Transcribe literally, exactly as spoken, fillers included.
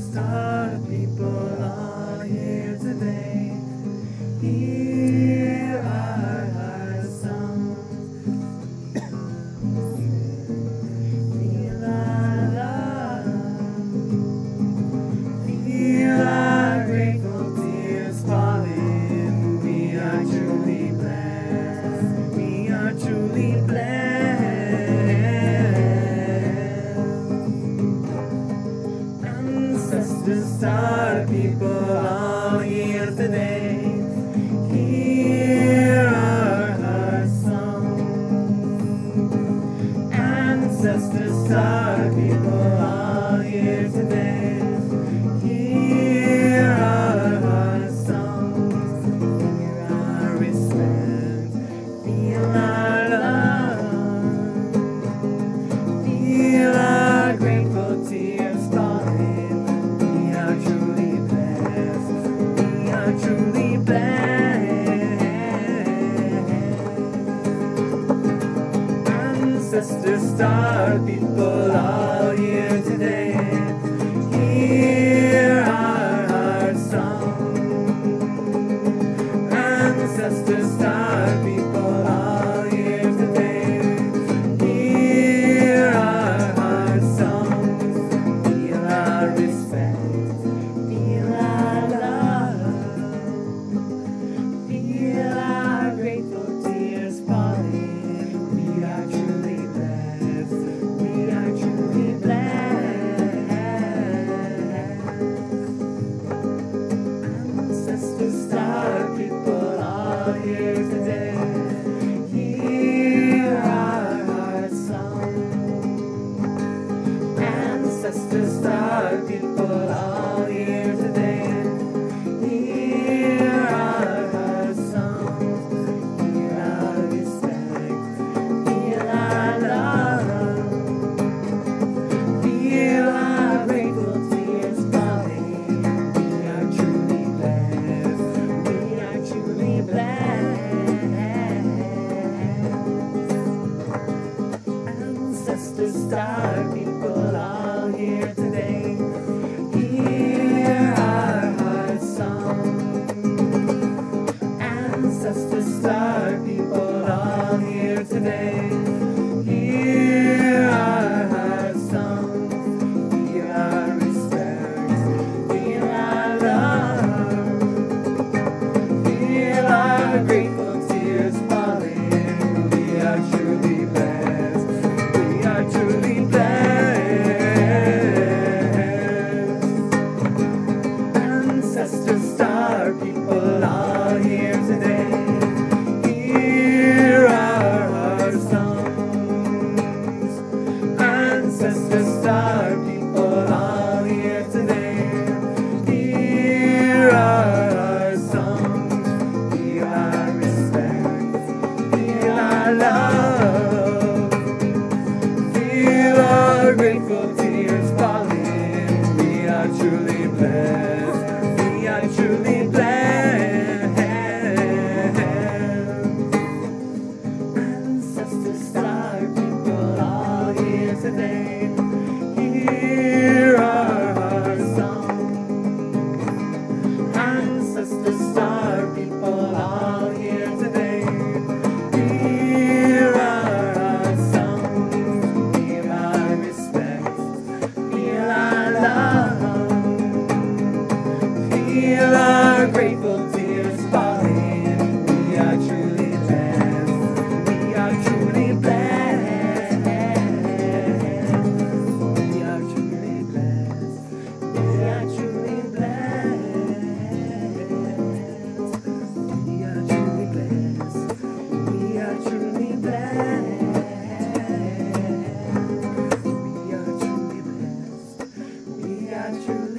star people are here today. Hear our heart song. Feel our love. Feel our grateful tears falling. We are truly blessed. We are truly blessed. Ancestors, star people all here today. Hear our heart song. Ancestors, star people all here today. Hear our heart song. Hear our respect. Feel our love. Feel our grateful tears falling. We are truly blessed. We are truly blessed. Ancestors, star people all here today. Hear our heart song. Ancestors, star people all here today. Hear our heart song. Feel our respect. Feel our love. Feel our grateful tears falling. We are truly blessed. We are truly blessed. Ancestors, star people all here today. Hear our heart song. Ancestors, star people all here today. Hear our heart song. Hear our respect. Feel our love. Feel our grateful tears falling. We are truly blessed. We are truly blessed. Ancestors, star people all here today. Hear our heart song. Ancestors, star people all here today. Hear our heart song. Hear our respect. Feel our love. Feel our grateful tears falling. We are truly blessed. We are truly blessed. Ancestors, star people all here today. Hear our heart songs. Ancestors, star people all here today. Hear our heart songs. Hear our respect. Feel our love. Feel our grateful tears falling. We are truly blessed. We are truly blessed. Ancestors, star people all here today. Hear our heart song. Ancestors, star people all here today. Hear our heart song. Hear our respect. Feel our love. Feel our grateful tears falling. We are truly blessed. We are truly blessed. We are truly blessed. We are truly blessed. We are truly blessed. We are truly blessed. We are truly blessed. We are truly